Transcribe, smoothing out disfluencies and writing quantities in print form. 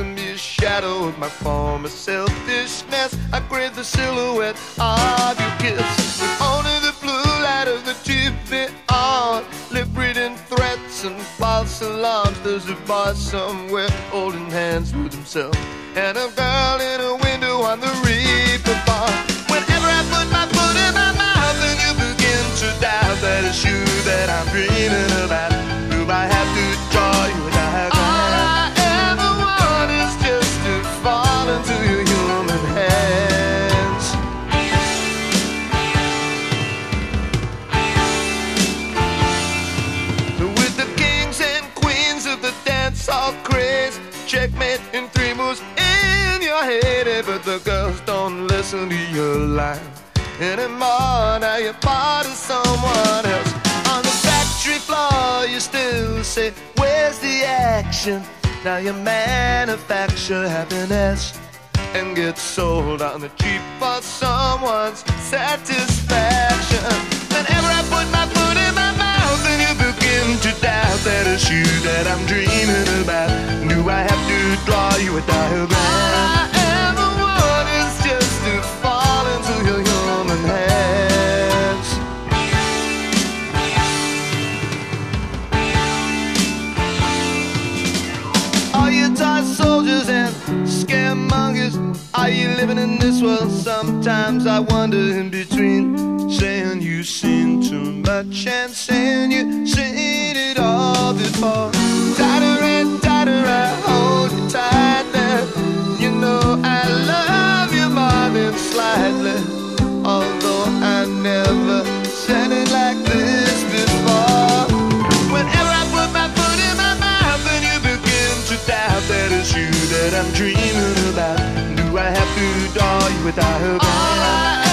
leaving me a shadow of my former selfishness. I crave the silhouette of your kiss, with only the blue light of the TV on, lip-reading threats and false alarms. There's a boy somewhere holding hands with himself, and a girl in a window on the reaper farm. Whenever I put my foot in my mouth, and you begin to doubt that it's you that I'm dreaming about. Do I have to draw you a diagram? All I ever want is just to fall into your human hands. With the kings and queens of the dance hall craze, checkmate in 3 moves in your head. But the girls don't listen to your line anymore. Now you're part of someone else. On the factory floor you still say, where's the action? Now you manufacture happiness and get sold on the cheap for someone's satisfaction. Whenever I put my foot in my mouth, and you begin to doubt that it's you that I'm dreaming about. Do I have to draw you a diagram? All I ever want is just to fall into your human hands. Are you toy soldiers and scaremongers? Are you living in this world? Sometimes I wonder in between, saying you've seen too much and saying you've seen it all before. Tighter and tighter I hold you tight there. You know I love you more than slightly, although I never said it like this before. Whenever I put my foot in my mouth, and you begin to doubt that it's you that I'm dreaming about. Do I have to draw you a diagram?